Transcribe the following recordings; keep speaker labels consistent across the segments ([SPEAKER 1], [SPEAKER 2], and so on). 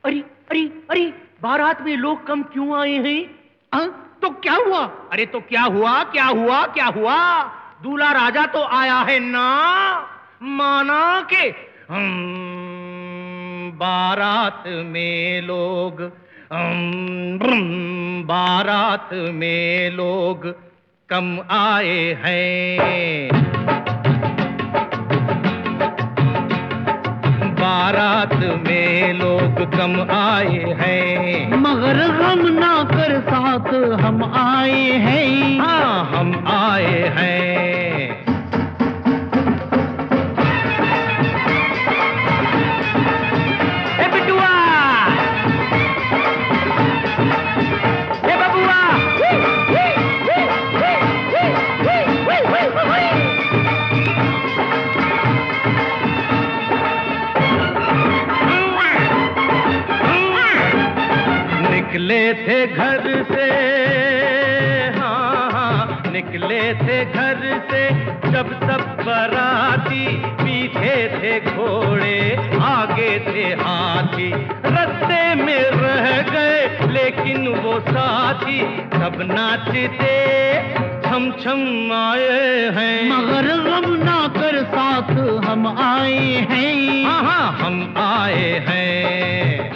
[SPEAKER 1] अरे अरे अरे, बारात में लोग कम क्यों आए हैं?
[SPEAKER 2] तो क्या हुआ?
[SPEAKER 1] अरे तो क्या हुआ, क्या हुआ, क्या हुआ? दूल्हा राजा तो आया है ना, माना के बारात में लोग, बारात में लोग कम आए हैं। बारात में लोग कम आए हैं,
[SPEAKER 2] मगर गम ना कर साथ हम आए हैं।
[SPEAKER 1] हाँ हम आए हैं। ए बिटुआ, ए बबुआ, निकले थे घर से, हाँ हाँ निकले थे घर से जब सब बराती, पीछे थे घोड़े आगे थे हाथी, रास्ते में रह गए लेकिन वो साथी, सब नाचते छम छम आए हैं।
[SPEAKER 2] मगर गम ना कर साथ हम आए हैं।
[SPEAKER 1] हाँ हाँ हम आए हैं।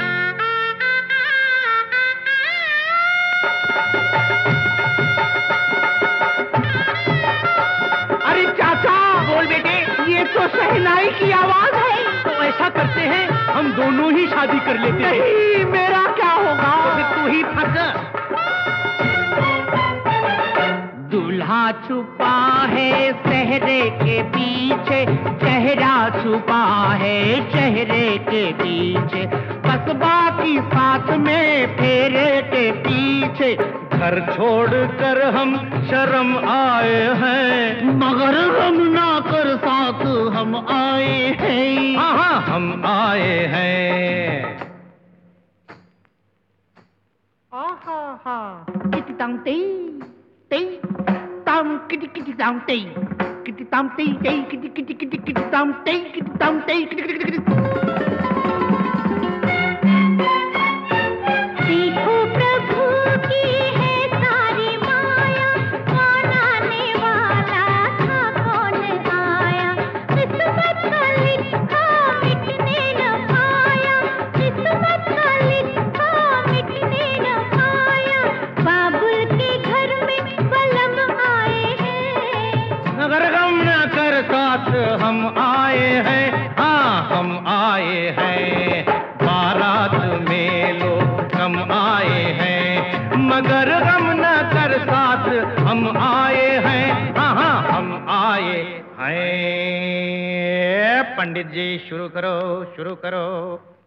[SPEAKER 2] अरे चाचा,
[SPEAKER 1] बोल बेटे।
[SPEAKER 2] ये तो शहनाई की आवाज है।
[SPEAKER 1] तो ऐसा करते हैं, हम दोनों ही शादी कर लेते हैं।
[SPEAKER 2] नहीं, मेरा क्या होगा?
[SPEAKER 1] तू ही फंस।
[SPEAKER 2] दूल्हा छुपा है चेहरे के पीछे, चेहरा छुपा है चेहरे के पीछे, बस बाकी साथ में फेरे के पीछे।
[SPEAKER 1] घर छोड़ कर हम शर्म आए हैं,
[SPEAKER 2] मगर हम ना कर साथ हम आए हैं।
[SPEAKER 1] हाँ हाँ हम आए हैं।
[SPEAKER 2] आहा हा, किटी ताम ते ते ताम किटी किटी ताम ते, किटी ताम ते ते किटी किटी किटी किटी ताम ते, किटी ताम ते किटी किटी किटी।
[SPEAKER 3] देखो प्रभु की है सारी माया, कौन आने वाला था कौन आया, किस्मत का लिखा मिटने न पाया, किस्मत का लिखा मिटने न पाया, बाबुल के घर में बलम आए हैं।
[SPEAKER 1] मगर गम न कर साथ हम आए हैं, हाँ हम आए हैं। बारात में लोग कम आए हैं, मगर गम न कर साथ हम आए हैं, हाँ हाँ हम आए हैं। पंडित जी शुरू करो, शुरू करो।